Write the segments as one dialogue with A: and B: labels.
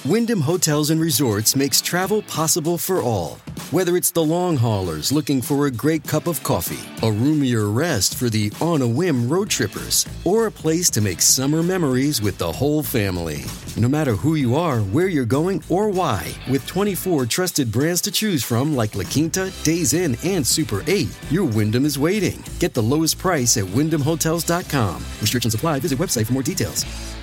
A: Wyndham Hotels and Resorts makes travel possible for all. Whether it's the long haulers looking for a great cup of coffee, a roomier rest for the on-a-whim road trippers, or a place to make summer memories with the whole family. No matter who you are, where you're going, or why, with 24 trusted brands to choose from like La Quinta, Days Inn, and Super 8, your Wyndham is waiting. Get the lowest price at WyndhamHotels.com. Restrictions apply. Visit website for more details.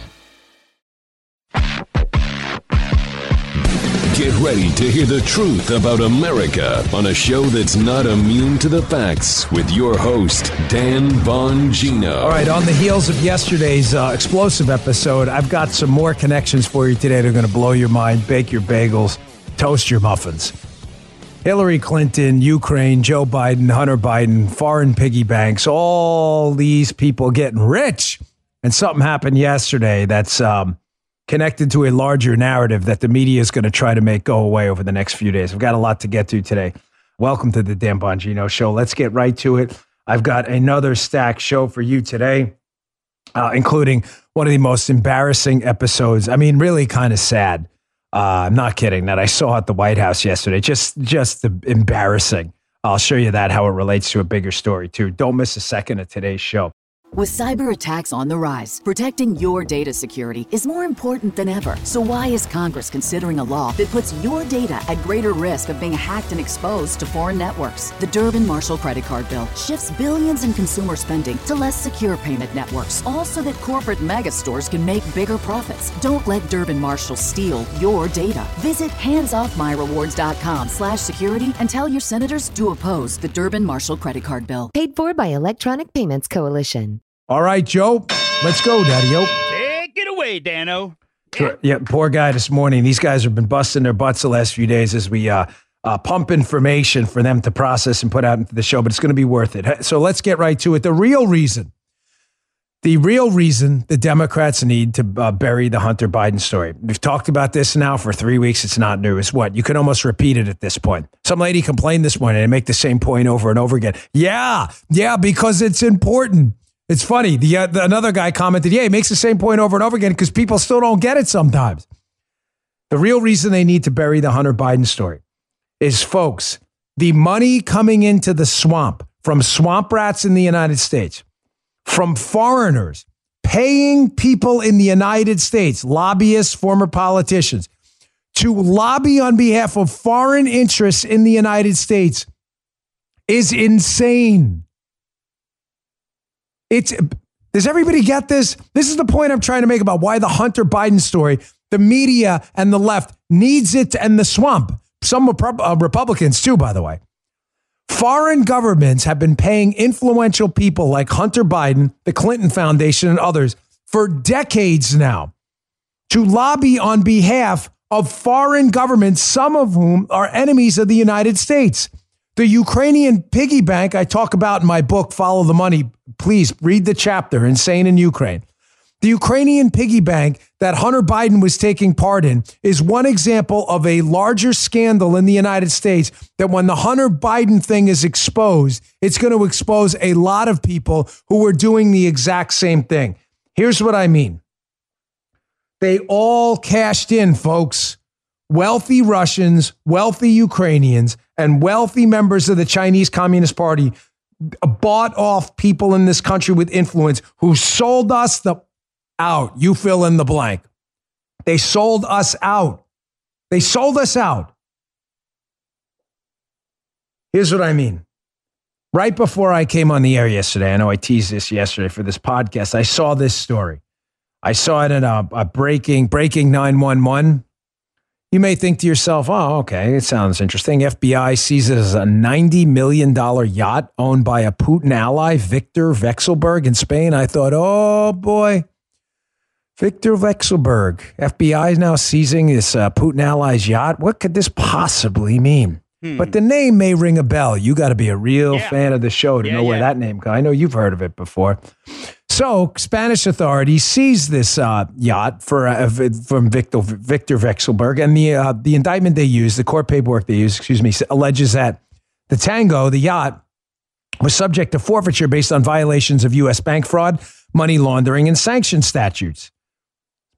B: Get ready to hear the truth about America on a show that's not immune to the facts with your host, Dan Bongino.
C: All right, on the heels of yesterday's explosive episode, I've got some more connections for you today that are going to blow your mind, bake your bagels, toast your muffins. Hillary Clinton, Ukraine, Joe Biden, Hunter Biden, foreign piggy banks, all these people getting rich. And something happened yesterday that's connected to a larger narrative that the media is going to try to make go away over the next few days. I've got a lot to get to today. Welcome to the Dan Bongino Show. Let's get right to it. I've got another stacked show for you today, including one of the most embarrassing episodes. I mean, really kind of sad. I'm not kidding, that I saw at the White House yesterday. Just embarrassing. I'll show you that, how it relates to a bigger story, too. Don't miss a second of today's show.
D: With cyber attacks on the rise, protecting your data security is more important than ever. So why is Congress considering a law that puts your data at greater risk of being hacked and exposed to foreign networks? The Durbin-Marshall credit card bill shifts billions in consumer spending to less secure payment networks, all so that corporate mega stores can make bigger profits. Don't let Durbin-Marshall steal your data. Visit handsoffmyrewards.com/security and tell your senators to oppose the Durbin-Marshall credit card bill.
E: Paid for by Electronic Payments Coalition.
C: All right, Joe, let's go, Daddy-O.
F: Take it away, Dano.
C: Yeah, poor guy this morning. These guys have been busting their butts the last few days as we pump information for them to process and put out into the show, but it's going to be worth it. So let's get right to it. The real reason the Democrats need to bury the Hunter Biden story. We've talked about this now for 3 weeks. It's not new. It's what? You can almost repeat it at this point. Some lady complained this morning and make the same point over and over again. Yeah, because it's important. It's funny. Another guy commented, he makes the same point over and over again because people still don't get it sometimes. The real reason they need to bury the Hunter Biden story is, folks, the money coming into the swamp from swamp rats in the United States, from foreigners paying people in the United States, lobbyists, former politicians, to lobby on behalf of foreign interests in the United States is insane. Does everybody get this? This is the point I'm trying to make about why the Hunter Biden story, the media and the left needs it to end the swamp. Some Republicans too, by the way. Foreign governments have been paying influential people like Hunter Biden, the Clinton Foundation, and others for decades now to lobby on behalf of foreign governments, some of whom are enemies of the United States. The Ukrainian piggy bank I talk about in my book, Follow the Money. Please read the chapter, Insane in Ukraine. The Ukrainian piggy bank that Hunter Biden was taking part in is one example of a larger scandal in the United States that when the Hunter Biden thing is exposed, it's going to expose a lot of people who were doing the exact same thing. Here's what I mean. They all cashed in, folks. Wealthy Russians, wealthy Ukrainians, and wealthy members of the Chinese Communist Party bought off people in this country with influence who sold us out. You fill in the blank. They sold us out. They sold us out. Here's what I mean. Right before I came on the air yesterday, I know I teased this yesterday for this podcast, I saw this story. I saw it in a breaking 911. You may think to yourself, oh, okay, it sounds interesting. FBI seizes a $90 million yacht owned by a Putin ally, Viktor Vekselberg in Spain. I thought, oh boy, Viktor Vekselberg. FBI is now seizing this Putin ally's yacht. What could this possibly mean? But the name may ring a bell. You got to be a real fan of the show to know where that name comes. I know you've heard of it before. So Spanish authorities seized this yacht from Viktor Vekselberg, and the indictment they used, the court paperwork they used, alleges that the Tango, the yacht, was subject to forfeiture based on violations of U.S. bank fraud, money laundering, and sanction statutes.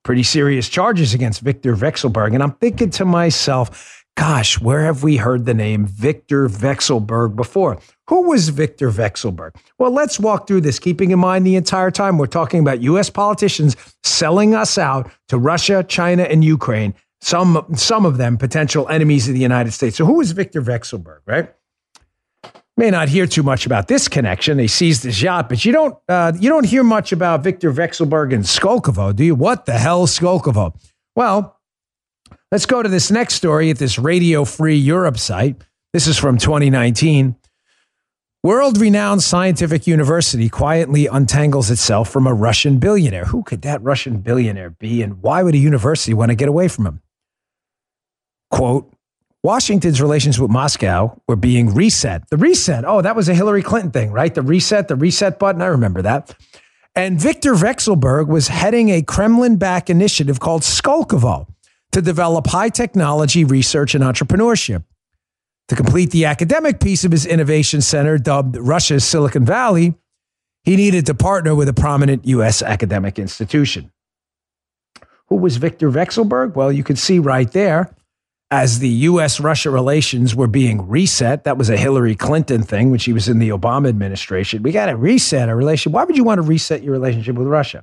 C: pretty serious charges against Viktor Vekselberg. And I'm thinking to myself, gosh, where have we heard the name Viktor Vekselberg before? Who was Viktor Vekselberg? Well, let's walk through this, keeping in mind the entire time we're talking about U.S. politicians selling us out to Russia, China, and Ukraine, some of them potential enemies of the United States. So who was Viktor Vekselberg, right? May not hear too much about this connection. They seized his yacht, but you don't hear much about Viktor Vekselberg and Skolkovo, do you? What the hell is Skolkovo? Well, let's go to this next story at this Radio Free Europe site. This is from 2019. World-renowned scientific university quietly untangles itself from a Russian billionaire. Who could that Russian billionaire be, and why would a university want to get away from him? Quote, Washington's relations with Moscow were being reset. The reset, oh, that was a Hillary Clinton thing, right? The reset button, I remember that. And Viktor Vekselberg was heading a Kremlin-backed initiative called Skolkovo to develop high-technology research and entrepreneurship. To complete the academic piece of his innovation center, dubbed Russia's Silicon Valley, he needed to partner with a prominent U.S. academic institution. Who was Viktor Vekselberg? Well, you can see right there, as the U.S.-Russia relations were being reset. That was a Hillary Clinton thing when she was in the Obama administration. We got to reset our relationship. Why would you want to reset your relationship with Russia?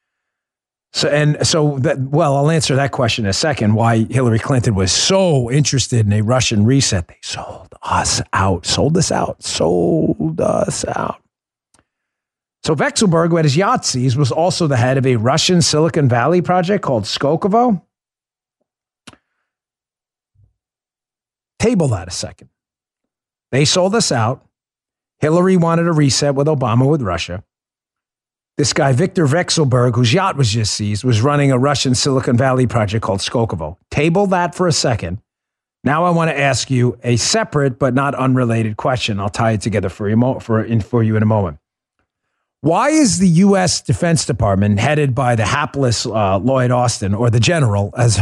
C: I'll answer that question in a second, why Hillary Clinton was so interested in a Russian reset. They sold us out. So Vekselberg, who had his yacht seized, was also the head of a Russian Silicon Valley project called Skolkovo. Table that a second. They sold us out. Hillary wanted a reset with Obama with Russia. This guy, Viktor Vekselberg, whose yacht was just seized, was running a Russian Silicon Valley project called Skolkovo. Table that for a second. Now I want to ask you a separate but not unrelated question. I'll tie it together for you in a moment. Why is the U.S. Defense Department, headed by the hapless Lloyd Austin, or the general, as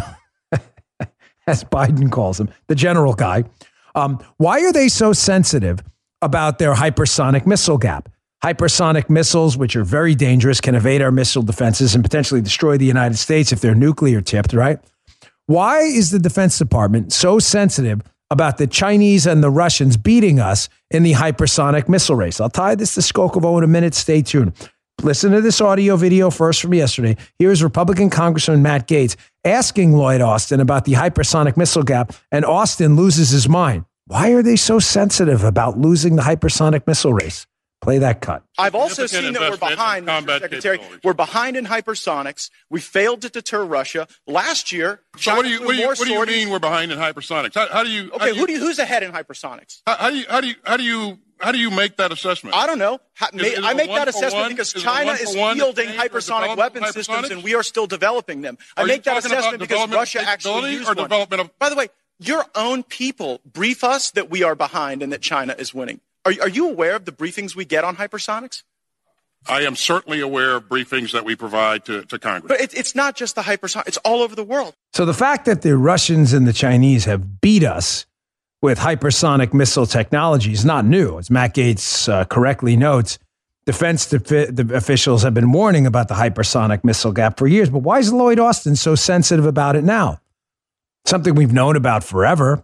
C: Biden calls him, the general guy, why are they so sensitive about their hypersonic missile gap? Hypersonic missiles, which are very dangerous, can evade our missile defenses and potentially destroy the United States if they're nuclear tipped, right? Why is the Defense Department so sensitive about the Chinese and the Russians beating us in the hypersonic missile race? I'll tie this to Skolkovo in a minute. Stay tuned. Listen to this audio video first from yesterday. Here's Republican Congressman Matt Gaetz asking Lloyd Austin about the hypersonic missile gap, and Austin loses his mind. Why are they so sensitive about losing the hypersonic missile race? Play that cut.
G: I've also seen that we're behind, Mr. Secretary. We're behind in hypersonics. We failed to deter Russia. Last year,
H: so what do you mean we're behind in hypersonics?
G: Who's ahead in hypersonics?
H: How do you make that assessment?
G: I don't know. I make that assessment because China is fielding hypersonic weapon systems and we are still developing them. I make that assessment because Russia actually used one. By the way, your own people brief us that we are behind and that China is winning. Are you aware of the briefings we get on hypersonics?
H: I am certainly aware of briefings that we provide to Congress.
G: But it's not just the hypersonics. It's all over the world.
C: So the fact that the Russians and the Chinese have beat us with hypersonic missile technology is not new. As Matt Gaetz correctly notes, defense officials have been warning about the hypersonic missile gap for years. But why is Lloyd Austin so sensitive about it now? Something we've known about forever.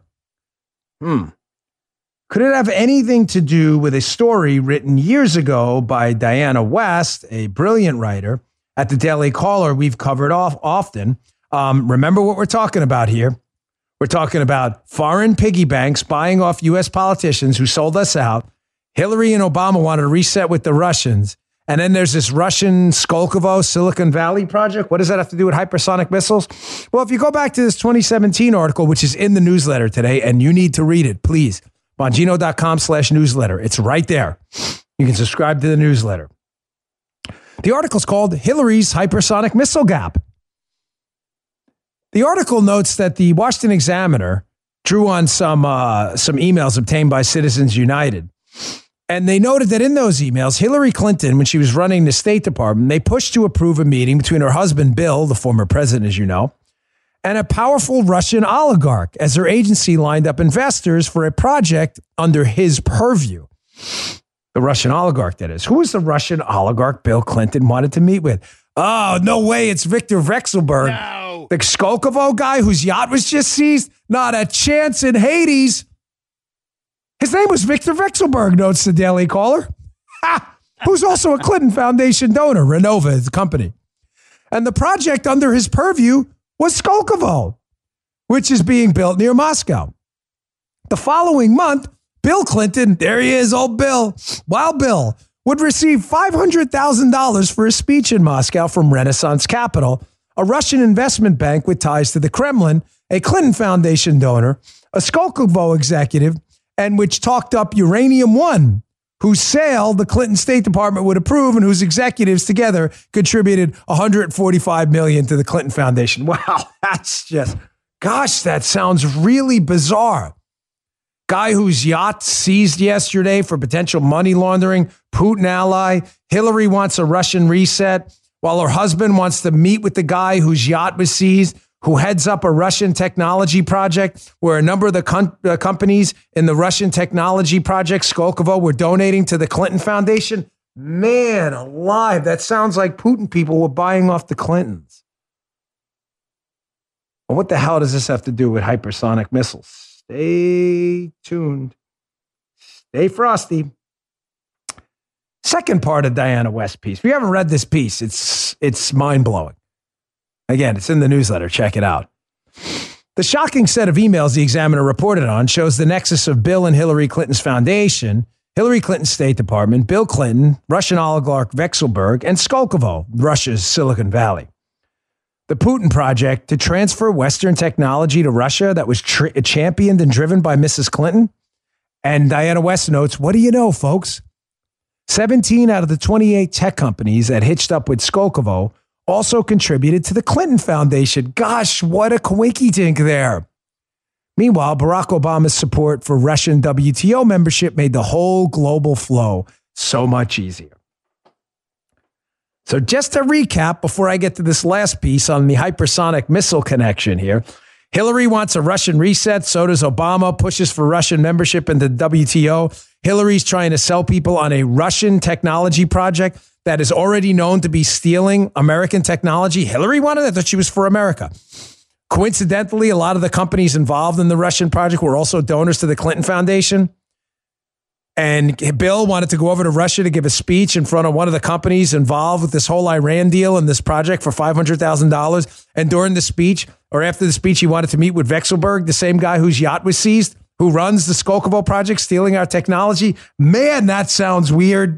C: Could it have anything to do with a story written years ago by Diana West, a brilliant writer at the Daily Caller we've covered often? Remember what we're talking about here. We're talking about foreign piggy banks buying off U.S. politicians who sold us out. Hillary and Obama wanted to reset with the Russians. And then there's this Russian Skolkovo Silicon Valley project. What does that have to do with hypersonic missiles? Well, if you go back to this 2017 article, which is in the newsletter today, and you need to read it, please. Bongino.com/newsletter. It's right there. You can subscribe to the newsletter. The article's called Hillary's Hypersonic Missile Gap. The article notes that the Washington Examiner drew on some emails obtained by Citizens United. And they noted that in those emails, Hillary Clinton, when she was running the State Department, they pushed to approve a meeting between her husband, Bill, the former president, as you know, and a powerful Russian oligarch as her agency lined up investors for a project under his purview. The Russian oligarch, that is. Who was the Russian oligarch Bill Clinton wanted to meet with? Oh, no way. It's Viktor Vekselberg.
F: No.
C: The Skolkovo guy whose yacht was just seized? Not a chance in Hades. His name was Viktor Vekselberg, notes the Daily Caller. Ha! Who's also a Clinton Foundation donor, Renova is the company. And the project under his purview was Skolkovo, which is being built near Moscow. The following month, Bill Clinton, there he is, old Bill, Wild Bill, would receive $500,000 for a speech in Moscow from Renaissance Capital, a Russian investment bank with ties to the Kremlin, a Clinton Foundation donor, a Skolkovo executive, and which talked up Uranium One, whose sale the Clinton State Department would approve and whose executives together contributed $145 million to the Clinton Foundation. Wow, that's just, gosh, that sounds really bizarre. Guy whose yacht seized yesterday for potential money laundering, Putin ally. Hillary wants a Russian reset, while her husband wants to meet with the guy whose yacht was seized, who heads up a Russian technology project where a number of the companies in the Russian technology project, Skolkovo, were donating to the Clinton Foundation. Man alive, that sounds like Putin people were buying off the Clintons. Well, what the hell does this have to do with hypersonic missiles? Stay tuned. Stay frosty. Second part of Diana West piece. If you haven't read this piece, it's mind-blowing. Again, it's in the newsletter. Check it out. The shocking set of emails the Examiner reported on shows the nexus of Bill and Hillary Clinton's foundation, Hillary Clinton's State Department, Bill Clinton, Russian oligarch Vekselberg, and Skolkovo, Russia's Silicon Valley. The Putin project to transfer Western technology to Russia that was championed and driven by Mrs. Clinton. And Diana West notes, what do you know, folks? 17 out of the 28 tech companies that hitched up with Skolkovo also contributed to the Clinton Foundation. Gosh, what a coinky-dink there. Meanwhile, Barack Obama's support for Russian WTO membership made the whole global flow so much easier. So just to recap, before I get to this last piece on the hypersonic missile connection here, Hillary wants a Russian reset. So does Obama, pushes for Russian membership in the WTO. Hillary's trying to sell people on a Russian technology project that is already known to be stealing American technology. Hillary wanted it. I thought she was for America. Coincidentally, a lot of the companies involved in the Russian project were also donors to the Clinton Foundation. And Bill wanted to go over to Russia to give a speech in front of one of the companies involved with this whole Iran deal and this project for $500,000. And during the speech, or after the speech, he wanted to meet with Vekselberg, the same guy whose yacht was seized, who runs the Skolkovo project, stealing our technology. Man, that sounds weird.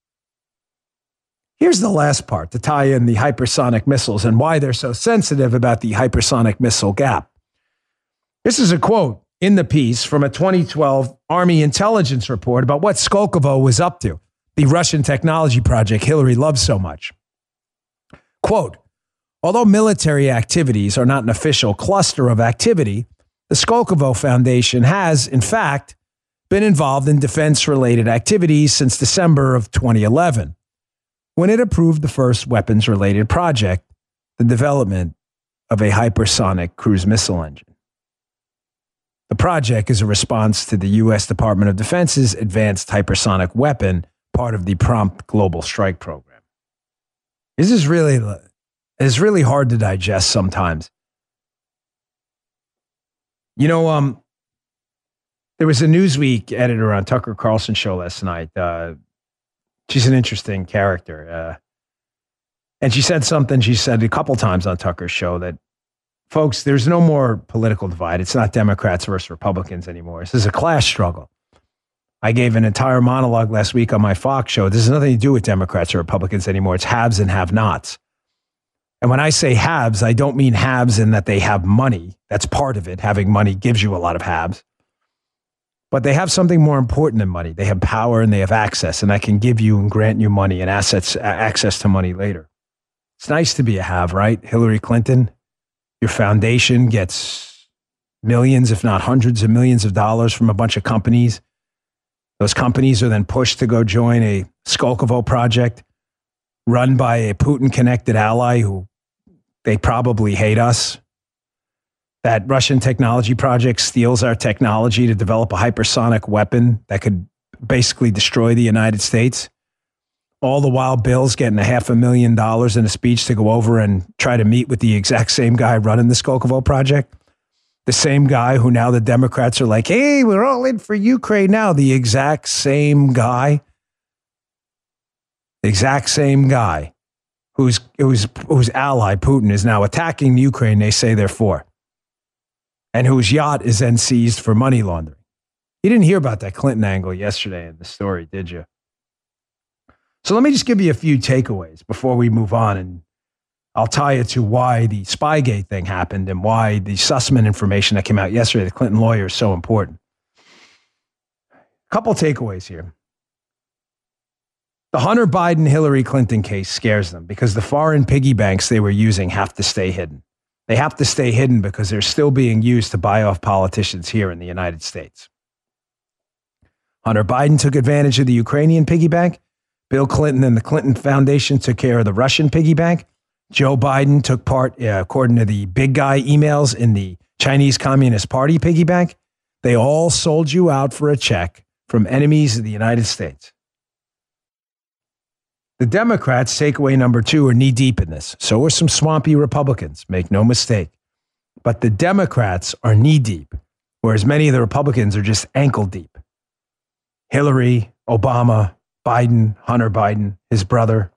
C: Here's the last part to tie in the hypersonic missiles and why they're so sensitive about the hypersonic missile gap. This is a quote in the piece from a 2012 Army intelligence report about what Skolkovo was up to, the Russian technology project Hillary loves so much. Quote, although military activities are not an official cluster of activity, the Skolkovo Foundation has, in fact, been involved in defense-related activities since December of 2011, when it approved the first weapons-related project, the development of a hypersonic cruise missile engine. The project is a response to the U.S. Department of Defense's Advanced Hypersonic Weapon, part of the Prompt Global Strike Program. This is really hard to digest sometimes. You know, there was a Newsweek editor on Tucker Carlson show last night. She's an interesting character. And she said something, she said a couple times on Tucker's show that, folks, there's no more political divide. It's not Democrats versus Republicans anymore. This is a class struggle. I gave an entire monologue last week on my Fox show. This has nothing to do with Democrats or Republicans anymore. It's haves and have-nots. And when I say haves, I don't mean haves in that they have money. That's part of it. Having money gives you a lot of haves. But they have something more important than money. They have power and they have access, and I can give you and grant you money and access to money later. It's nice to be a have, right? Hillary Clinton, your foundation gets millions, if not hundreds of millions of dollars from a bunch of companies. Those companies are then pushed to go join a Skolkovo project run by a Putin-connected ally who they probably hate us. That Russian technology project steals our technology to develop a hypersonic weapon that could basically destroy the United States. All the while, Bill's getting $500,000 in a speech to go over and try to meet with the exact same guy running the Skolkovo project. The same guy who now the Democrats are like, hey, we're all in for Ukraine now. The exact same guy. The exact same guy whose ally, Putin, is now attacking the Ukraine they say they're for. And whose yacht is then seized for money laundering. You didn't hear about that Clinton angle yesterday in the story, did you? So let me just give you a few takeaways before we move on, and I'll tie it to why the Spygate thing happened and why the Sussman information that came out yesterday, the Clinton lawyer, is so important. A couple takeaways here. The Hunter Biden-Hillary Clinton case scares them because the foreign piggy banks they were using have to stay hidden. They have to stay hidden because they're still being used to buy off politicians here in the United States. Hunter Biden took advantage of the Ukrainian piggy bank. Bill Clinton and the Clinton Foundation took care of the Russian piggy bank. Joe Biden took part, according to the big guy emails, in the Chinese Communist Party piggy bank. They all sold you out for a check from enemies of the United States. The Democrats, takeaway number 2, are knee-deep in this. So are some swampy Republicans, make no mistake. But the Democrats are knee-deep, whereas many of the Republicans are just ankle-deep. Hillary, Obama, Biden, Hunter Biden, his brother.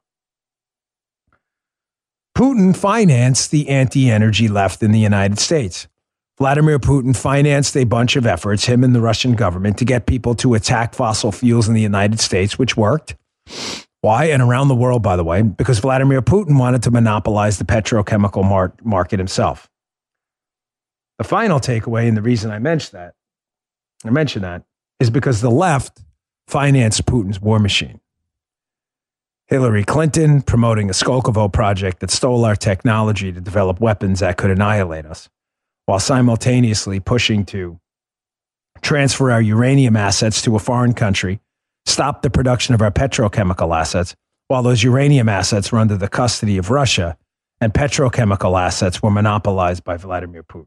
C: Putin financed the anti-energy left in the United States. Vladimir Putin financed a bunch of efforts, him and the Russian government, to get people to attack fossil fuels in the United States, which worked. Why? And around the world, by the way, because Vladimir Putin wanted to monopolize the petrochemical market himself. The final takeaway, and the reason I mention that, is because the left financed Putin's war machine. Hillary Clinton promoting a Skolkovo project that stole our technology to develop weapons that could annihilate us, while simultaneously pushing to transfer our uranium assets to a foreign country, stop the production of our petrochemical assets, while those uranium assets were under the custody of Russia and petrochemical assets were monopolized by Vladimir Putin.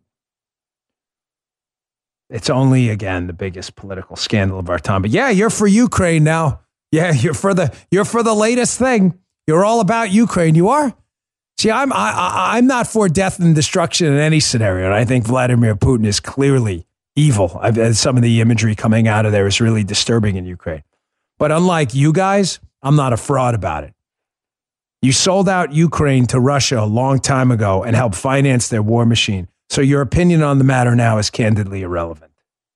C: It's only, again, the biggest political scandal of our time. But yeah, you're for Ukraine now. Yeah, you're for the latest thing. You're all about Ukraine. You are? See, I'm not for death and destruction in any scenario. And I think Vladimir Putin is clearly evil. Some of the imagery coming out of there is really disturbing in Ukraine. But unlike you guys, I'm not a fraud about it. You sold out Ukraine to Russia a long time ago and helped finance their war machine. So your opinion on the matter now is candidly irrelevant.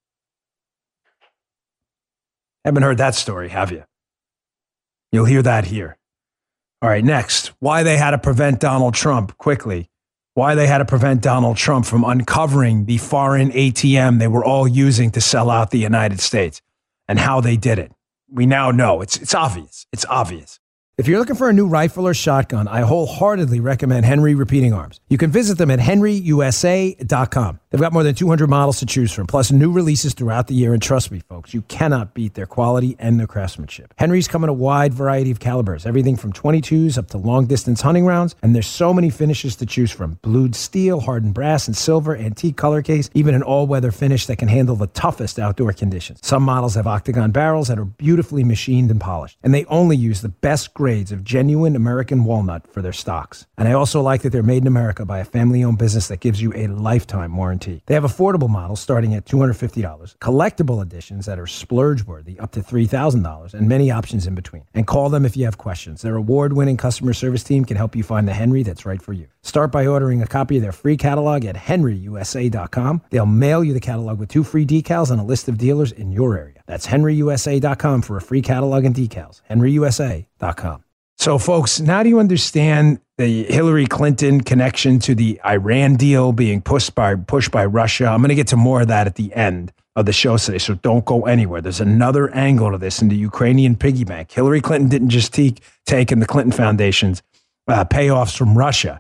C: Haven't heard that story, have you? You'll hear that here. All right, next, why they had to prevent Donald Trump quickly. Why they had to prevent Donald Trump from uncovering the foreign ATM they were all using to sell out the United States and how they did it. We now know. It's obvious. It's obvious. If you're looking for a new rifle or shotgun, I wholeheartedly recommend Henry Repeating Arms. You can visit them at henryusa.com. They've got more than 200 models to choose from, plus new releases throughout the year. And trust me, folks, you cannot beat their quality and their craftsmanship. Henry's come in a wide variety of calibers, everything from 22s up to long-distance hunting rounds. And there's so many finishes to choose from. Blued steel, hardened brass and silver, antique color case, even an all-weather finish that can handle the toughest outdoor conditions. Some models have octagon barrels that are beautifully machined and polished. And they only use the best grades of genuine American walnut for their stocks. And I also like that they're made in America by a family-owned business that gives you a lifetime warranty. They have affordable models starting at $250, collectible editions that are splurge-worthy up to $3,000, and many options in between. And call them if you have questions. Their award-winning customer service team can help you find the Henry that's right for you. Start by ordering a copy of their free catalog at henryusa.com. They'll mail you the catalog with 2 free decals and a list of dealers in your area. That's henryusa.com for a free catalog and decals. henryusa.com. So, folks, now do you understand the Hillary Clinton connection to the Iran deal being pushed by Russia? I'm going to get to more of that at the end of the show today, so don't go anywhere. There's another angle to this in the Ukrainian piggy bank. Hillary Clinton didn't just take in the Clinton Foundation's payoffs from Russia.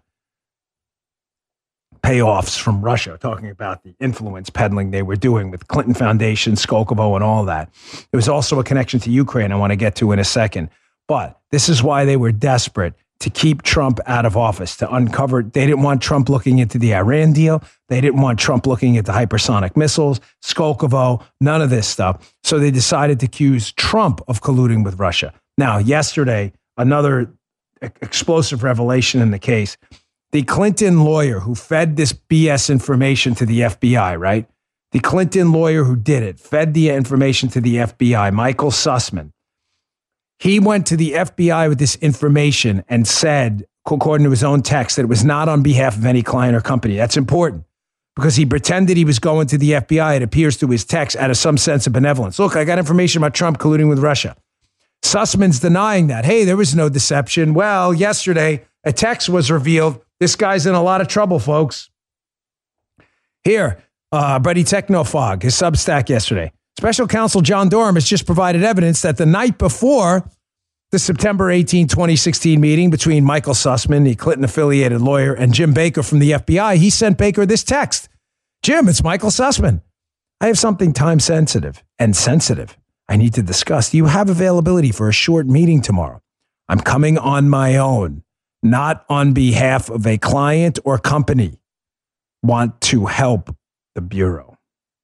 C: Talking about the influence peddling they were doing with Clinton Foundation, Skolkovo, and all that. There was also a connection to Ukraine I want to get to in a second. But this is why they were desperate to keep Trump out of office, to uncover. They didn't want Trump looking into the Iran deal. They didn't want Trump looking at the hypersonic missiles, Skolkovo, none of this stuff. So they decided to accuse Trump of colluding with Russia. Now, yesterday, another explosive revelation in the case. The Clinton lawyer who fed this BS information to the FBI, right? The Clinton lawyer who did it, fed the information to the FBI, Michael Sussman. He went to the FBI with this information and said, according to his own text, that it was not on behalf of any client or company. That's important because he pretended he was going to the FBI, it appears to his text, out of some sense of benevolence. Look, I got information about Trump colluding with Russia. Sussman's denying that. Hey, there was no deception. Well, yesterday, a text was revealed. This guy's in a lot of trouble, folks. Here, Buddy Technofog, his Substack yesterday. Special counsel John Durham has just provided evidence that the night before the September 18, 2016 meeting between Michael Sussman, the Clinton-affiliated lawyer, and Jim Baker from the FBI, he sent Baker this text. Jim, it's Michael Sussman. I have something time-sensitive and sensitive I need to discuss. Do you have availability for a short meeting tomorrow? I'm coming on my own, not on behalf of a client or company. Want to help the Bureau.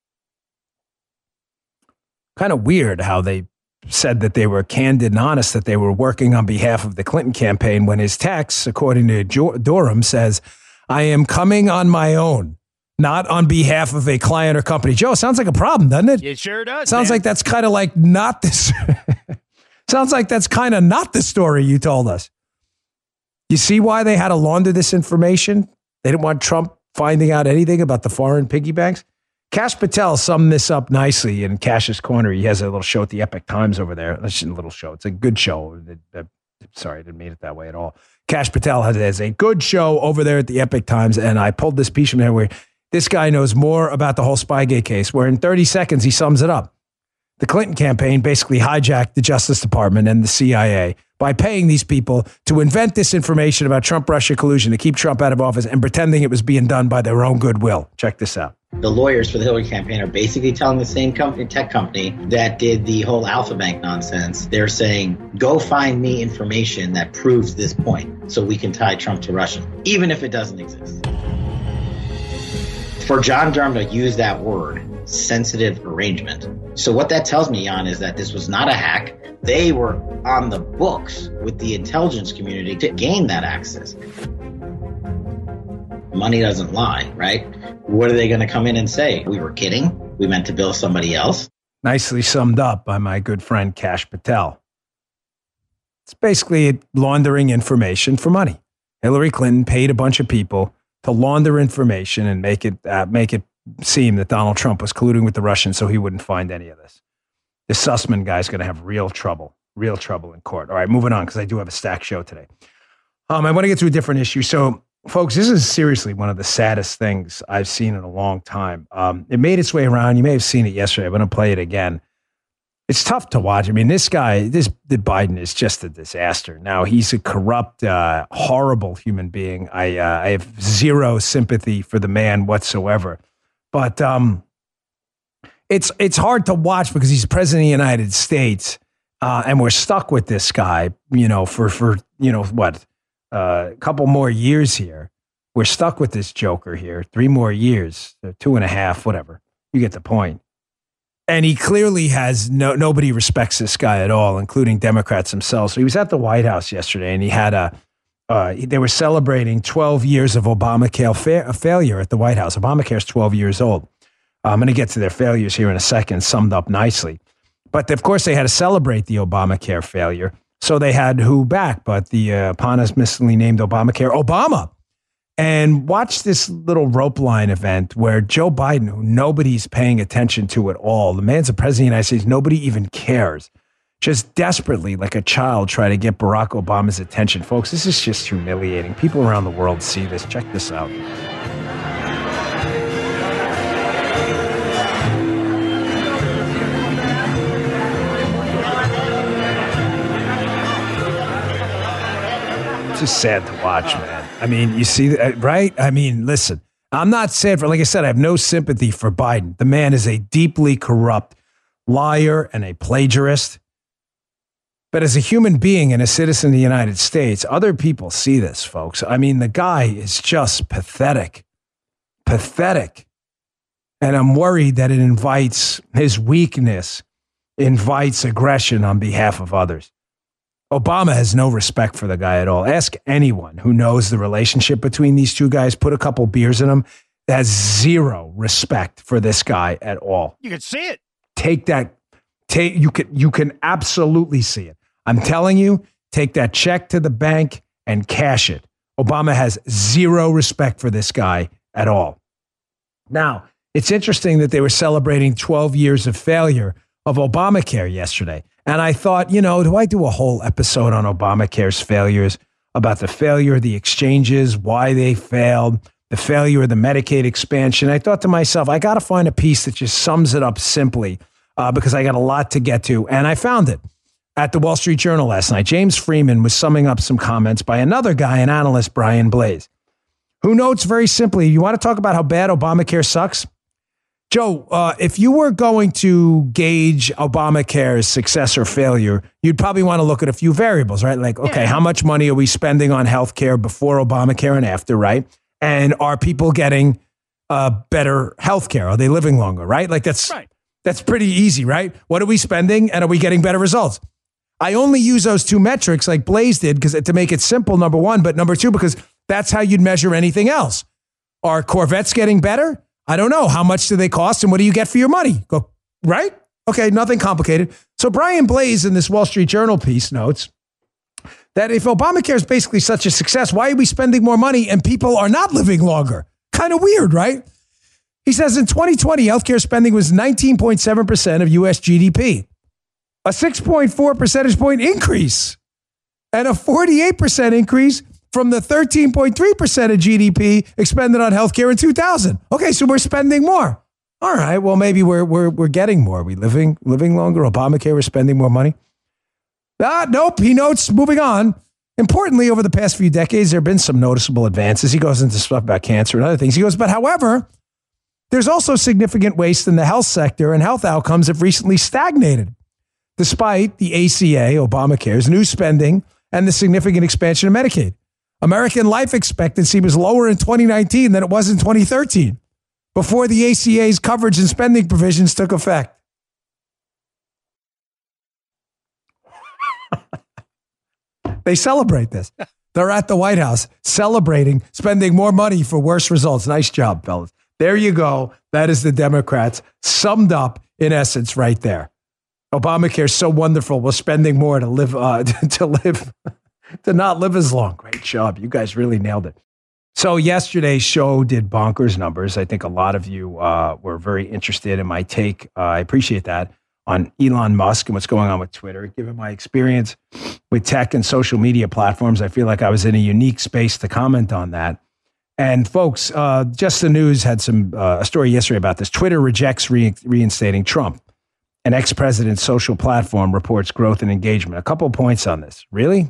C: Kind of weird how they said that they were candid and honest, that they were working on behalf of the Clinton campaign, when his text, according to Durham, says, I am coming on my own, not on behalf of a client or company. Joe, sounds like a problem, doesn't it?
F: It sure does.
C: Sounds
F: man.
C: like that's kind of like not this. Sounds like that's kind of not the story you told us. You see why they had to launder this information? They didn't want Trump finding out anything about the foreign piggy banks. Kash Patel summed this up nicely in Cash's Corner. He has a little show at the Epic Times over there. That's just a little show. It's a good show. Sorry, I didn't mean it that way at all. Kash Patel has a good show over there at the Epic Times, and I pulled this piece from there where this guy knows more about the whole Spygate case, where in 30 seconds he sums it up. The Clinton campaign basically hijacked the Justice Department and the CIA by paying these people to invent this information about Trump-Russia collusion to keep Trump out of office and pretending it was being done by their own goodwill. Check this out.
I: The lawyers for the Hillary campaign are basically telling the same company, tech company, that did the whole Alpha Bank nonsense. They're saying, go find me information that proves this point so we can tie Trump to Russia, even if it doesn't exist. For John Durham to use that word, sensitive arrangement. So what that tells me, Jan, is that this was not a hack. They were on the books with the intelligence community to gain that access. Money doesn't lie, right? What are they going to come in and say? We were kidding. We meant to bill somebody else.
C: Nicely summed up by my good friend Kash Patel. It's basically laundering information for money. Hillary Clinton paid a bunch of people to launder information and make it seem that Donald Trump was colluding with the Russians so he wouldn't find any of this. This Sussman guy is going to have real trouble in court. All right, moving on, because I do have a stacked show today. I want to get to a different issue. So, folks, this is seriously one of the saddest things I've seen in a long time. It made its way around. You may have seen it yesterday. I'm going to play it again. It's tough to watch. I mean, the Biden is just a disaster. Now, he's a corrupt, horrible human being. I have zero sympathy for the man whatsoever. But it's hard to watch because he's president of the United States, and we're stuck with this guy, for a couple more years here. We're stuck with this joker here, 3 more years, 2.5, whatever. You get the point. And he clearly has nobody respects this guy at all, including Democrats themselves. So he was at the White House yesterday, and he had they were celebrating 12 years of Obamacare failure at the White House. Obamacare's 12 years old. I'm going to get to their failures here in a second, summed up nicely. But of course, they had to celebrate the Obamacare failure. So they had who back but the eponymously named Obamacare, Obama. And watch this little rope line event where Joe Biden, who nobody's paying attention to at all, the man's the president of the United States, nobody even cares, just desperately, like a child, try to get Barack Obama's attention. Folks, this is just humiliating. People around the world see this. Check this out. It's just sad to watch, man. I mean, you see that, right? I mean, listen, I'm not sad for, like I said, I have no sympathy for Biden. The man is a deeply corrupt liar and a plagiarist. But as a human being and a citizen of the United States, other people see this, folks. I mean, the guy is just pathetic. Pathetic. And I'm worried that his weakness invites aggression on behalf of others. Obama has no respect for the guy at all. Ask anyone who knows the relationship between these two guys, put a couple beers in them, has zero respect for this guy at all.
F: You can see it.
C: You can absolutely see it. I'm telling you, take that check to the bank and cash it. Obama has zero respect for this guy at all. Now, it's interesting that they were celebrating 12 years of failure of Obamacare yesterday. And I thought, do I do a whole episode on Obamacare's failures, about the failure of the exchanges, why they failed, the failure of the Medicaid expansion? I thought to myself, I got to find a piece that just sums it up simply because I got a lot to get to. And I found it at the Wall Street Journal last night. James Freeman was summing up some comments by another guy, an analyst, Brian Blaze, who notes very simply, you want to talk about how bad Obamacare sucks? Joe, if you were going to gauge Obamacare's success or failure, you'd probably want to look at a few variables, right? Like, okay, how much money are we spending on healthcare before Obamacare and after, right? And are people getting better healthcare? Are they living longer, right? Like that's pretty easy, right? What are we spending and are we getting better results? I only use those two metrics like Blaze did because to make it simple, number one, but number two, because that's how you'd measure anything else. Are Corvettes getting better? I don't know. How much do they cost and what do you get for your money? Go, right? Okay, nothing complicated. So Brian Blaze in this Wall Street Journal piece notes that if Obamacare is basically such a success, why are we spending more money and people are not living longer? Kind of weird, right? He says in 2020, healthcare spending was 19.7% of U.S. GDP, a 6.4 percentage point increase, and a 48% increase from the 13.3% of GDP expended on healthcare in 2000. Okay, so we're spending more. All right, well, maybe we're getting more. Are we living longer? Obamacare, we're spending more money. Nope, he notes, moving on. Importantly, over the past few decades, there have been some noticeable advances. He goes into stuff about cancer and other things. He goes, but however, there's also significant waste in the health sector and health outcomes have recently stagnated. Despite the ACA, Obamacare's new spending and the significant expansion of Medicaid. American life expectancy was lower in 2019 than it was in 2013, before the ACA's coverage and spending provisions took effect. They celebrate this. They're at the White House celebrating spending more money for worse results. Nice job, fellas. There you go. That is the Democrats summed up in essence right there. Obamacare is so wonderful. We're spending more to live, to not live as long. Great job. You guys really nailed it. So yesterday's show did bonkers numbers. I think a lot of you were very interested in my take. I appreciate that on Elon Musk and what's going on with Twitter. Given my experience with tech and social media platforms, I feel like I was in a unique space to comment on that. And folks, Just the News had a story yesterday about this. Twitter rejects reinstating Trump. An ex-president's social platform reports growth and engagement. A couple of points on this. Really?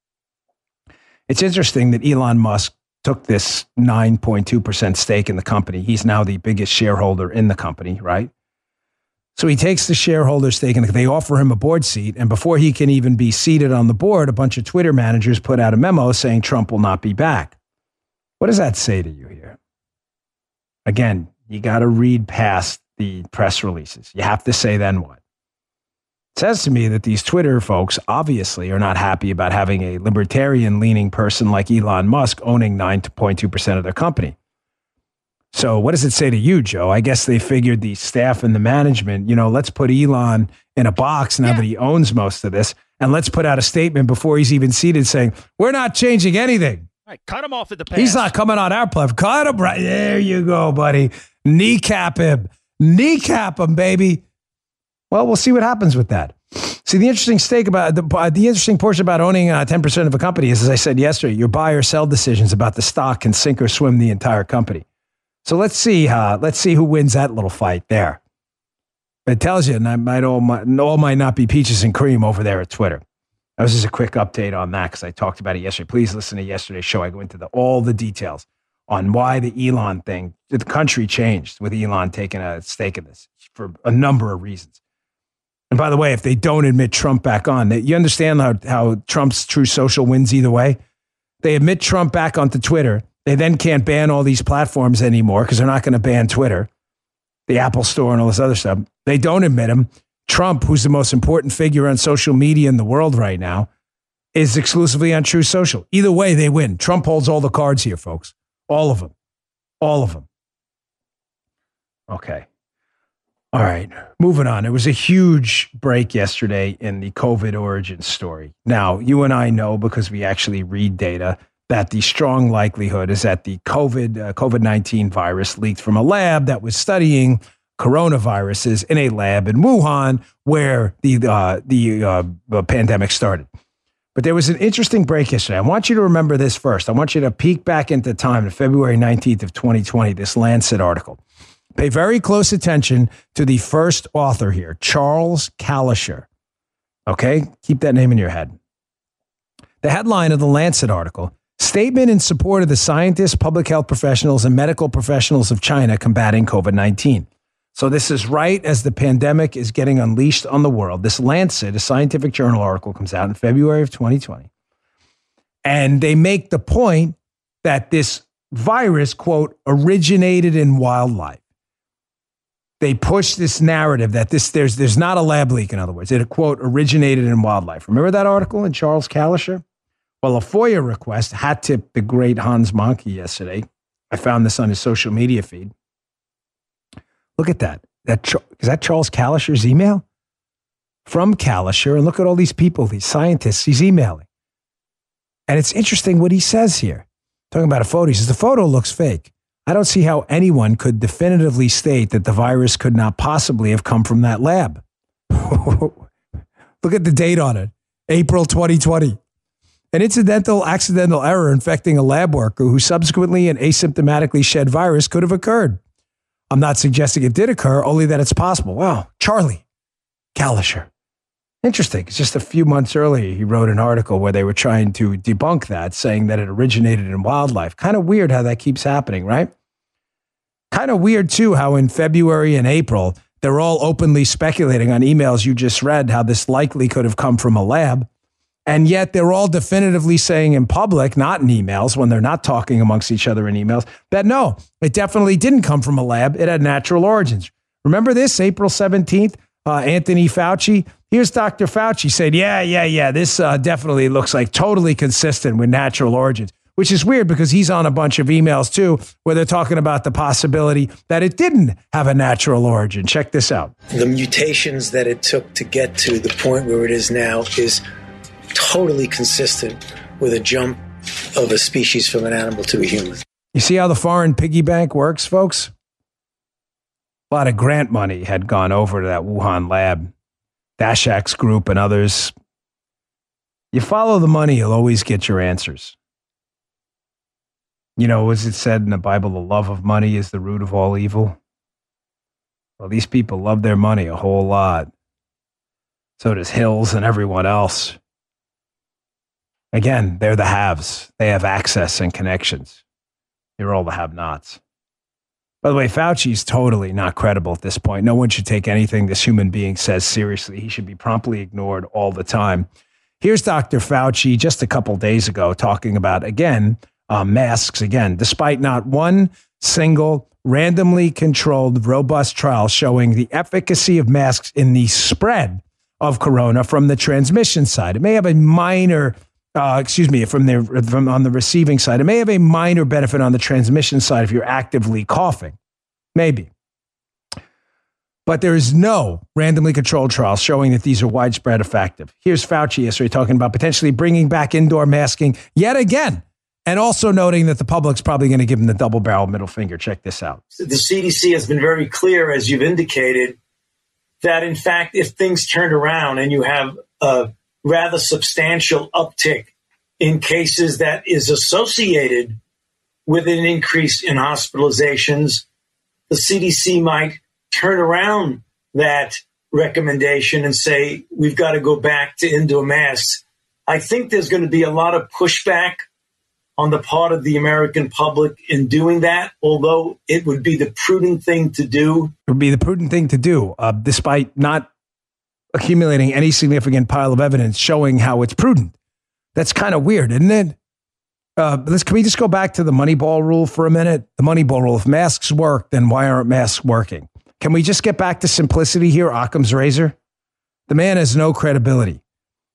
C: It's interesting that Elon Musk took this 9.2% stake in the company. He's now the biggest shareholder in the company, right? So he takes the shareholder stake and they offer him a board seat. And before he can even be seated on the board, a bunch of Twitter managers put out a memo saying Trump will not be back. What does that say to you here? Again, you got to read past the press releases. You have to say, then what? It says to me that these Twitter folks obviously are not happy about having a libertarian-leaning person like Elon Musk owning 9.2% of their company. So what does it say to you, Joe? I guess they figured the staff and the management, let's put Elon in a box now that he owns most of this, and let's put out a statement before he's even seated saying, we're not changing anything.
F: Right, cut him off at the pass.
C: He's not coming on our platform. Cut him right. There you go, buddy. Kneecap him. Kneecap him, baby. Well, we'll see what happens with that. See, the interesting interesting portion about owning 10% of a company is, as I said yesterday, your buy or sell decisions about the stock can sink or swim the entire company. So let's see who wins that little fight there. It tells you, and all might not be peaches and cream over there at Twitter. That was just a quick update on that because I talked about it yesterday. Please listen to yesterday's show. I go into all the details on why the Elon thing, the country changed with Elon taking a stake in this for a number of reasons. And by the way, if they don't admit Trump back on, you understand how Trump's True Social wins either way? They admit Trump back onto Twitter. They then can't ban all these platforms anymore because they're not going to ban Twitter, the Apple Store and all this other stuff. They don't admit him. Trump, who's the most important figure on social media in the world right now, is exclusively on Truth Social. Either way, they win. Trump holds all the cards here, folks. All of them. All of them. Okay. All right. Moving on. It was a huge break yesterday in the COVID origin story. Now, you and I know, because we actually read data, that the strong likelihood is that the COVID-19 virus leaked from a lab that was studying coronaviruses in a lab in Wuhan, where the pandemic started. But there was an interesting break yesterday. I want you to remember this first. I want you to peek back into time to February 19th of 2020, this Lancet article. Pay very close attention to the first author here, Charles Kalischer. Okay? Keep that name in your head. The headline of the Lancet article, statement in support of the scientists, public health professionals, and medical professionals of China combating COVID-19. So this is right as the pandemic is getting unleashed on the world. This Lancet, a scientific journal article, comes out in February of 2020. And they make the point that this virus, quote, originated in wildlife. They push this narrative that there's not a lab leak, in other words. It, quote, originated in wildlife. Remember that article in Charles Kalischer? Well, a FOIA request hat tipped the great Hans Monkey yesterday. I found this on his social media feed. Look at that. Is that Charles Kalischer's email? From Kalischer, and look at all these people, these scientists he's emailing. And it's interesting what he says here. Talking about a photo, he says, the photo looks fake. I don't see how anyone could definitively state that the virus could not possibly have come from that lab. Look at the date on it, April 2020. An accidental error infecting a lab worker who subsequently and asymptomatically shed virus could have occurred. I'm not suggesting it did occur, only that it's possible. Wow, Charlie Kalischer. Interesting. It's just a few months earlier, he wrote an article where they were trying to debunk that, saying that it originated in wildlife. Kind of weird how that keeps happening, right? Kind of weird, too, how in February and April, they're all openly speculating on emails you just read how this likely could have come from a lab. And yet they're all definitively saying in public, not in emails, when they're not talking amongst each other in emails, that no, it definitely didn't come from a lab. It had natural origins. Remember this, April 17th, Anthony Fauci? Here's Dr. Fauci said, yeah, this definitely looks like totally consistent with natural origins, which is weird because he's on a bunch of emails too, where they're talking about the possibility that it didn't have a natural origin. Check this out.
J: The mutations that it took to get to the point where it is now is totally consistent with a jump of a species from an animal to a human.
C: You see how the foreign piggy bank works, folks? A lot of grant money had gone over to that Wuhan lab, Dashak's group and others. You follow the money, you'll always get your answers. You know, as it said in the Bible, the love of money is the root of all evil. Well, these people love their money a whole lot. So does Hills and everyone else. Again, they're the haves. They have access and connections. You're all the have-nots. By the way, Fauci's totally not credible at this point. No one should take anything this human being says seriously. He should be promptly ignored all the time. Here's Dr. Fauci just a couple days ago talking about, again, masks again, despite not one single randomly controlled robust trial showing the efficacy of masks in the spread of corona from the transmission side. It may have a minor on the receiving side. It may have a minor benefit on the transmission side if you're actively coughing. Maybe. But there is no randomly controlled trial showing that these are widespread effective. Here's Fauci yesterday talking about potentially bringing back indoor masking yet again, and also noting that the public's probably going to give him the double barrel middle finger. Check this out.
J: The CDC has been very clear, as you've indicated, that in fact, if things turn around and you have a rather substantial uptick in cases that is associated with an increase in hospitalizations, the CDC might turn around that recommendation and say, we've got to go back to indoor masks. I think there's going to be a lot of pushback on the part of the American public in doing that, although it would be the prudent thing to do.
C: It would be the prudent thing to do, despite not accumulating any significant pile of evidence showing how it's prudent. That's kind of weird, isn't it? Can we just go back to the Moneyball rule for a minute? The Moneyball rule, if masks work, then why aren't masks working? Can we just get back to simplicity here, Occam's razor? The man has no credibility.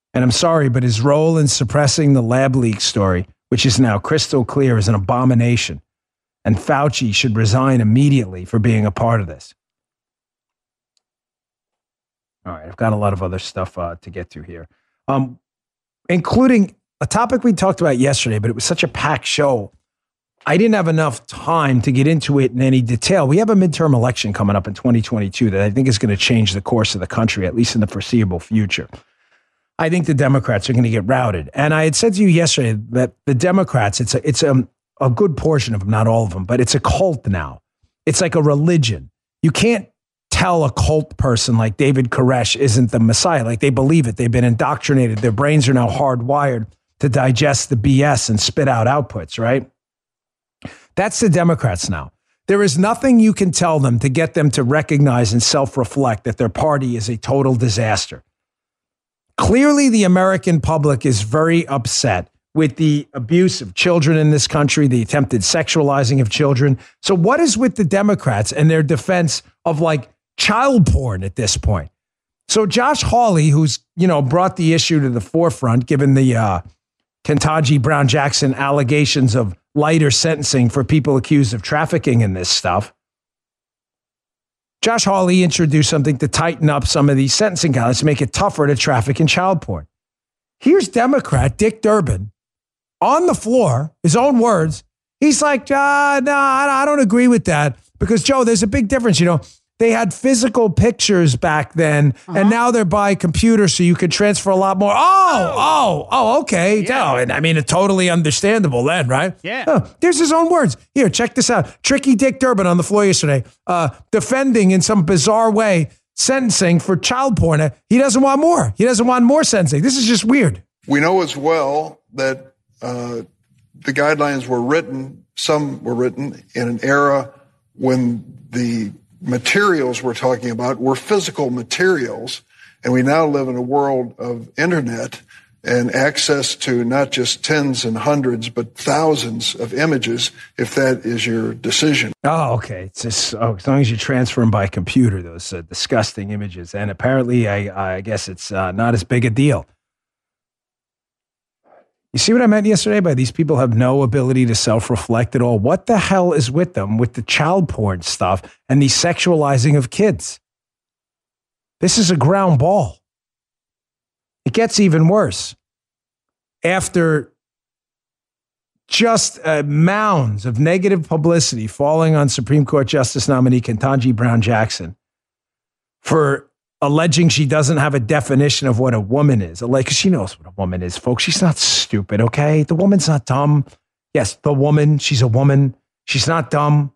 C: And I'm sorry, but his role in suppressing the lab leak story, which is now crystal clear, is an abomination. And Fauci should resign immediately for being a part of this. All right, I've got a lot of other stuff to get to here, including a topic we talked about yesterday, but it was such a packed show. I didn't have enough time to get into it in any detail. We have a midterm election coming up in 2022 that I think is going to change the course of the country, at least in the foreseeable future. I think the Democrats are going to get routed. And I had said to you yesterday that the Democrats, it's a good portion of them, not all of them, but it's a cult now. It's like a religion. You can't tell a cult person like David Koresh isn't the Messiah. Like, they believe it. They've been indoctrinated. Their brains are now hardwired to digest the BS and spit out outputs, right? That's the Democrats now. There is nothing you can tell them to get them to recognize and self-reflect that their party is a total disaster. Clearly, the American public is very upset with the abuse of children in this country, the attempted sexualizing of children. So what is with the Democrats and their defense of like child porn at this point? So Josh Hawley, who's, brought the issue to the forefront, given the Ketanji Brown Jackson allegations of lighter sentencing for people accused of trafficking in this stuff. Josh Hawley introduced something to tighten up some of these sentencing guidelines to make it tougher to traffic in child porn. Here's Democrat Dick Durbin on the floor, his own words. He's like, no, I don't agree with that because, Joe, there's a big difference. They had physical pictures back then, and now they're by computer, so you could transfer a lot more. Okay. Yeah. And I mean, it's totally understandable then, right?
F: Yeah.
C: There's his own words. Here, check this out. Tricky Dick Durbin on the floor yesterday, defending in some bizarre way sentencing for child porn. He doesn't want more. He doesn't want more sentencing. This is just weird.
K: We know as well that the guidelines were written, some were written in an era when the materials we're talking about were physical materials, and we now live in a world of internet and access to not just tens and hundreds, but thousands of images, if that is your decision.
C: Oh, okay. It's just, as long as you transfer them by computer, those disgusting images. And apparently, I guess it's not as big a deal. You see what I meant yesterday by these people have no ability to self-reflect at all? What the hell is with them with the child porn stuff and the sexualizing of kids? This is a ground ball. It gets even worse. After just mounds of negative publicity falling on Supreme Court Justice nominee Ketanji Brown Jackson for alleging she doesn't have a definition of what a woman is. Because she knows what a woman is, folks. She's not stupid, okay? The woman's not dumb. Yes, the woman, she's a woman. She's not dumb.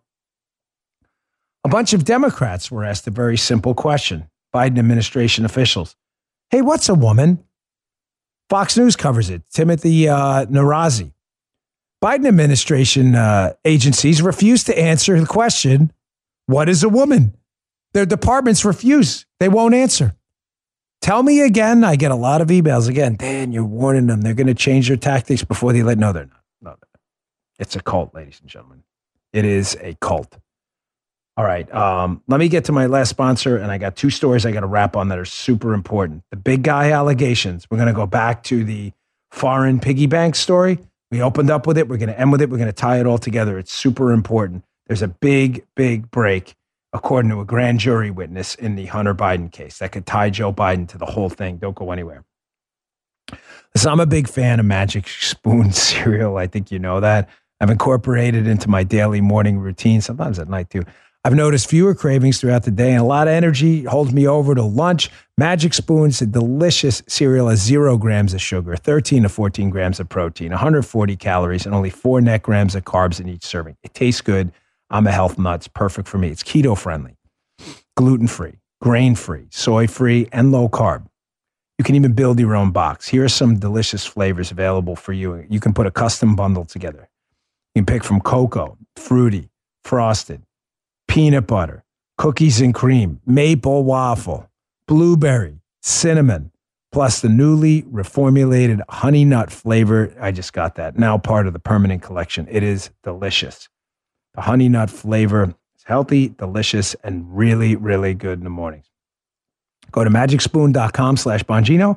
C: A bunch of Democrats were asked a very simple question. Biden administration officials. Hey, what's a woman? Fox News covers it. Timothy Narazi. Biden administration agencies refuse to answer the question, what is a woman? Their departments refuse. They won't answer. Tell me again. I get a lot of emails again. Dan, you're warning them. They're going to change their tactics before they let. No, they're not. No, they're not. It's a cult, ladies and gentlemen. It is a cult. All right. Let me get to my last sponsor. And I got two stories I got to wrap on that are super important. The big guy allegations. We're going to go back to the foreign piggy bank story. We opened up with it. We're going to end with it. We're going to tie it all together. It's super important. There's a big, big break, according to a grand jury witness in the Hunter Biden case, that could tie Joe Biden to the whole thing. Don't go anywhere. Listen, I'm a big fan of Magic Spoon cereal. I think you know that. I've incorporated it into my daily morning routine, sometimes at night too. I've noticed fewer cravings throughout the day and a lot of energy holds me over to lunch. Magic Spoon's a delicious cereal has 0 grams of sugar, 13 to 14 grams of protein, 140 calories, and only 4 net grams of carbs in each serving. It tastes good. I'm a health nut. It's perfect for me. It's keto friendly, gluten-free, grain-free, soy-free, and low carb. You can even build your own box. Here are some delicious flavors available for you. You can put a custom bundle together. You can pick from cocoa, fruity, frosted, peanut butter, cookies and cream, maple waffle, blueberry, cinnamon, plus the newly reformulated honey nut flavor. I just got that. Now part of the permanent collection. It is delicious. The honey nut flavor is healthy, delicious, and really, really good in the mornings. Go to magicspoon.com/Bongino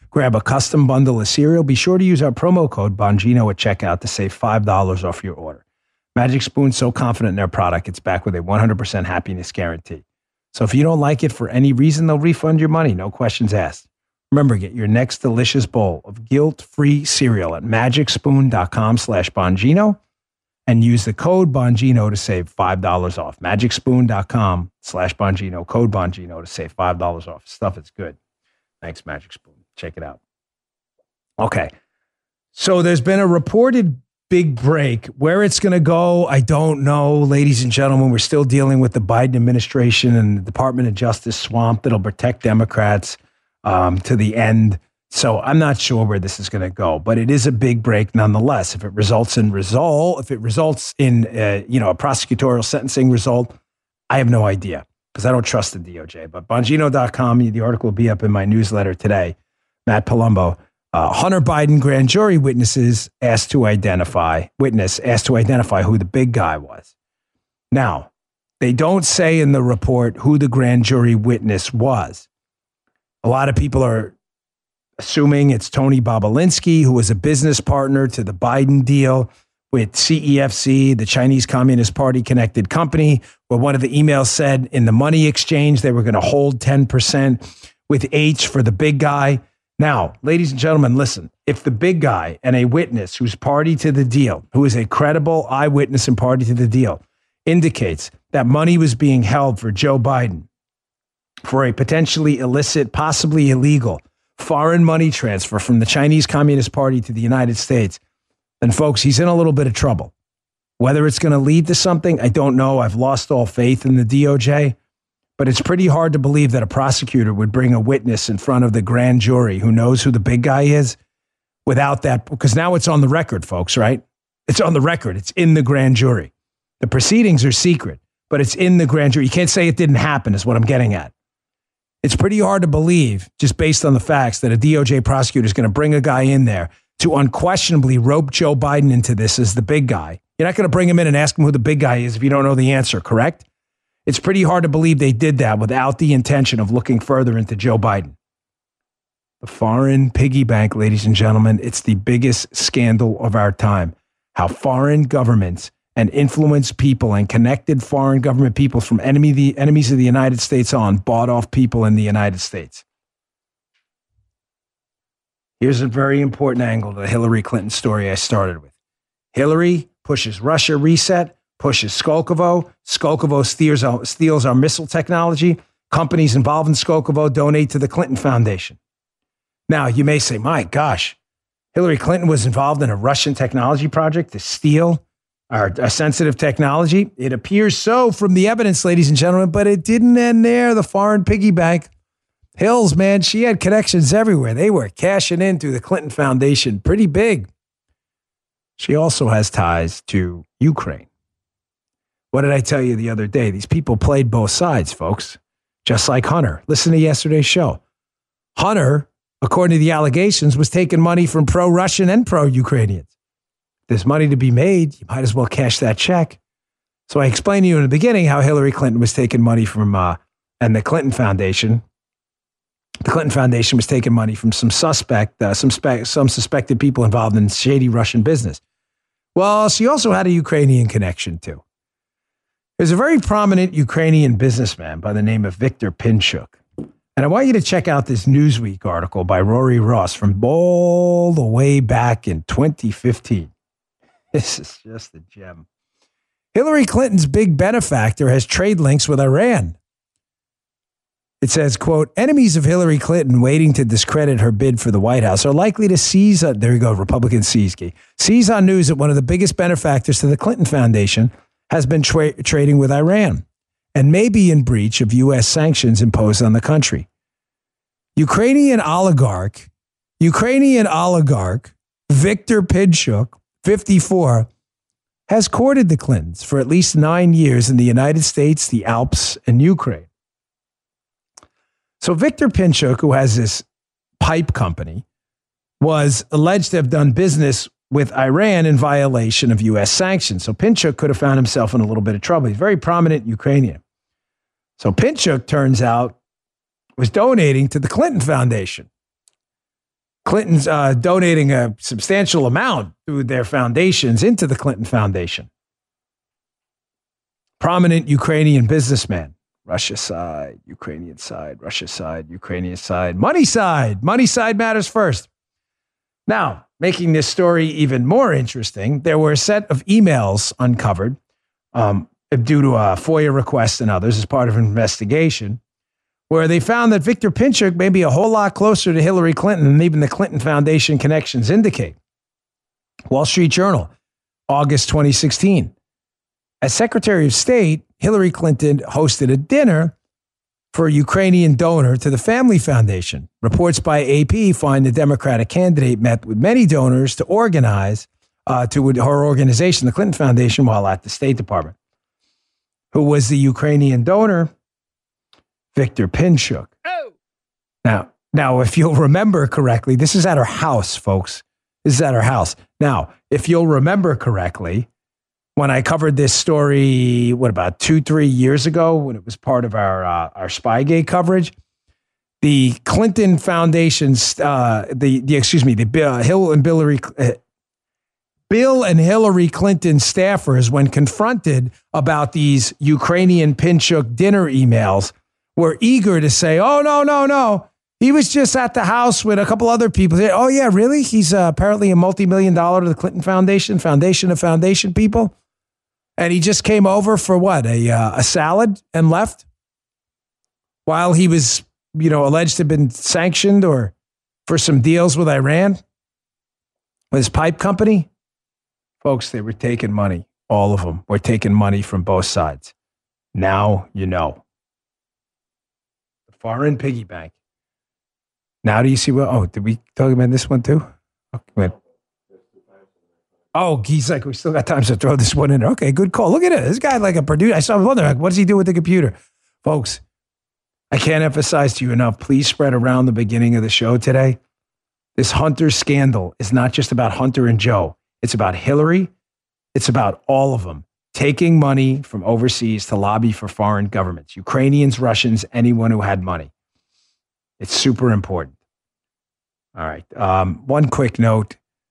C: grab a custom bundle of cereal, be sure to use our promo code Bongino at checkout to save $5 off your order. Magic Spoon's so confident in their product, it's back with a 100% happiness guarantee. So if you don't like it for any reason, they'll refund your money, no questions asked. Remember, get your next delicious bowl of guilt-free cereal at magicspoon.com/Bongino and use the code Bongino to save $5 off. Magicspoon.com/Bongino, code Bongino to save $5 off. Stuff is good. Thanks, Magic Spoon. Check it out. Okay. So there's been a reported big break. Where it's going to go, I don't know. Ladies and gentlemen, we're still dealing with the Biden administration and the Department of Justice swamp that'll protect Democrats to the end. So I'm not sure where this is going to go, but it is a big break nonetheless. If it results in a prosecutorial sentencing result, I have no idea because I don't trust the DOJ. But Bongino.com, the article will be up in my newsletter today. Matt Palumbo, Hunter Biden grand jury witness asked to identify who the big guy was. Now, they don't say in the report who the grand jury witness was. A lot of people are assuming it's Tony Bobulinski, who was a business partner to the Biden deal with CEFC, the Chinese Communist Party connected company, where one of the emails said in the money exchange they were going to hold 10% with H for the big guy. Now, ladies and gentlemen, listen, if the big guy and a witness who's party to the deal, who is a credible eyewitness and party to the deal, indicates that money was being held for Joe Biden for a potentially illicit, possibly illegal foreign money transfer from the Chinese Communist Party to the United States, then folks, he's in a little bit of trouble. Whether it's going to lead to something, I don't know. I've lost all faith in the DOJ, but it's pretty hard to believe that a prosecutor would bring a witness in front of the grand jury who knows who the big guy is without that, because now it's on the record, folks, right? It's on the record. It's in the grand jury. The proceedings are secret, but it's in the grand jury. You can't say it didn't happen is what I'm getting at. It's pretty hard to believe, just based on the facts, that a DOJ prosecutor is going to bring a guy in there to unquestionably rope Joe Biden into this as the big guy. You're not going to bring him in and ask him who the big guy is if you don't know the answer, correct? It's pretty hard to believe they did that without the intention of looking further into Joe Biden. The foreign piggy bank, ladies and gentlemen, it's the biggest scandal of our time. How foreign governments and influenced people and connected foreign government people from enemies of the United States bought off people in the United States. Here's a very important angle to the Hillary Clinton story I started with. Hillary pushes Russia reset, pushes Skolkovo. Skolkovo steals our missile technology. Companies involved in Skolkovo donate to the Clinton Foundation. Now, you may say, my gosh, Hillary Clinton was involved in a Russian technology project to steal our sensitive technology. It appears so from the evidence, ladies and gentlemen, but it didn't end there. The foreign piggy bank. Hills, man, she had connections everywhere. They were cashing in through the Clinton Foundation pretty big. She also has ties to Ukraine. What did I tell you the other day? These people played both sides, folks, just like Hunter. Listen to yesterday's show. Hunter, according to the allegations, was taking money from pro-Russian and pro-Ukrainians. There's money to be made. You might as well cash that check. So I explained to you in the beginning how Hillary Clinton was taking money from, and the Clinton Foundation. The Clinton Foundation was taking money from some suspected people involved in shady Russian business. Well, she also had a Ukrainian connection too. There's a very prominent Ukrainian businessman by the name of Viktor Pinchuk. And I want you to check out this Newsweek article by Rory Ross from all the way back in 2015. This is just a gem. Hillary Clinton's big benefactor has trade links with Iran. It says, quote, enemies of Hillary Clinton waiting to discredit her bid for the White House are likely to seize, there you go, Republican seize on news that one of the biggest benefactors to the Clinton Foundation has been trading with Iran and may be in breach of U.S. sanctions imposed on the country. Ukrainian oligarch Viktor Pinchuk, 54, has courted the Clintons for at least 9 years in the United States, the Alps, and Ukraine. So Viktor Pinchuk, who has this pipe company, was alleged to have done business with Iran in violation of U.S. sanctions. So Pinchuk could have found himself in a little bit of trouble. He's very prominent Ukrainian. So Pinchuk, turns out, was donating to the Clinton Foundation. Clinton's donating a substantial amount through their foundations into the Clinton Foundation. Prominent Ukrainian businessman. Russia side, Ukrainian side, Russia side, Ukrainian side, money side. Money side matters first. Now, making this story even more interesting, there were a set of emails uncovered due to a FOIA request and others as part of an investigation, where they found that Victor Pinchuk may be a whole lot closer to Hillary Clinton than even the Clinton Foundation connections indicate. Wall Street Journal, August 2016. As Secretary of State, Hillary Clinton hosted a dinner for a Ukrainian donor to the Family Foundation. Reports by AP find the Democratic candidate met with many donors to organize to her organization, the Clinton Foundation, while at the State Department. Who was the Ukrainian donor? Victor Pinchuk. Oh. Now, if you'll remember correctly, this is at her house, folks. This is at her house. Now, if you'll remember correctly, when I covered this story, about 2-3 years ago, when it was part of our Spygate coverage, the Clinton Foundation's, Bill and Hillary Clinton staffers, when confronted about these Ukrainian Pinchuk dinner emails, were eager to say, "Oh no, he was just at the house with a couple other people." Oh yeah, really? He's apparently a multi-million-dollar to the Clinton Foundation of foundation people. And he just came over for what, a salad and left while he was, alleged to have been sanctioned or for some deals with Iran, with his pipe company. Folks, they were taking money. All of them were taking money from both sides. Now you know. The foreign piggy bank. Now do you see what? Oh, did we talk about this one too? Okay. Oh, he's like, we still got time to throw this one in there. Okay, good call. Look at it. This guy like a producer. I saw him wondering, what does he do with the computer? Folks, I can't emphasize to you enough. Please spread around the beginning of the show today. This Hunter scandal is not just about Hunter and Joe. It's about Hillary. It's about all of them taking money from overseas to lobby for foreign governments, Ukrainians, Russians, anyone who had money. It's super important. All right. One quick note.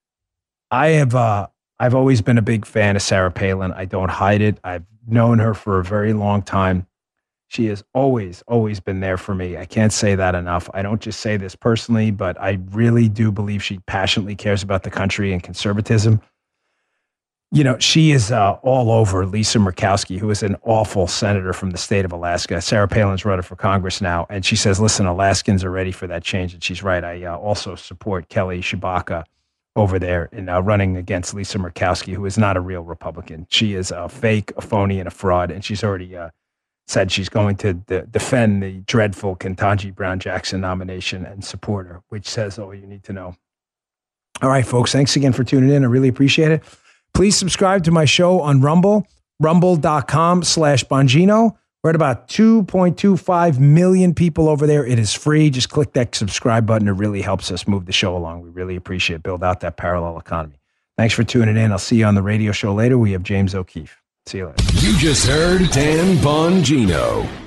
C: I've always been a big fan of Sarah Palin. I don't hide it. I've known her for a very long time. She has always been there for me. I can't say that enough. I don't just say this personally, but I really do believe she passionately cares about the country and conservatism. She is all over Lisa Murkowski, who is an awful senator from the state of Alaska. Sarah Palin's running for Congress now, and she says, listen, Alaskans are ready for that change. And she's right. I also support Kelly Tshibaka over there in running against Lisa Murkowski, who is not a real Republican. She is a fake, a phony, and a fraud. And she's already said she's going to defend the dreadful Ketanji Brown Jackson nomination and support her, which says all you need to know. All right, folks, thanks again for tuning in. I really appreciate it. Please subscribe to my show on Rumble, rumble.com/Bongino. We're at about 2.25 million people over there. It is free. Just click that subscribe button. It really helps us move the show along. We really appreciate it. Build out that parallel economy. Thanks for tuning in. I'll see you on the radio show later. We have James O'Keefe. See you later.
B: You just heard Dan Bongino.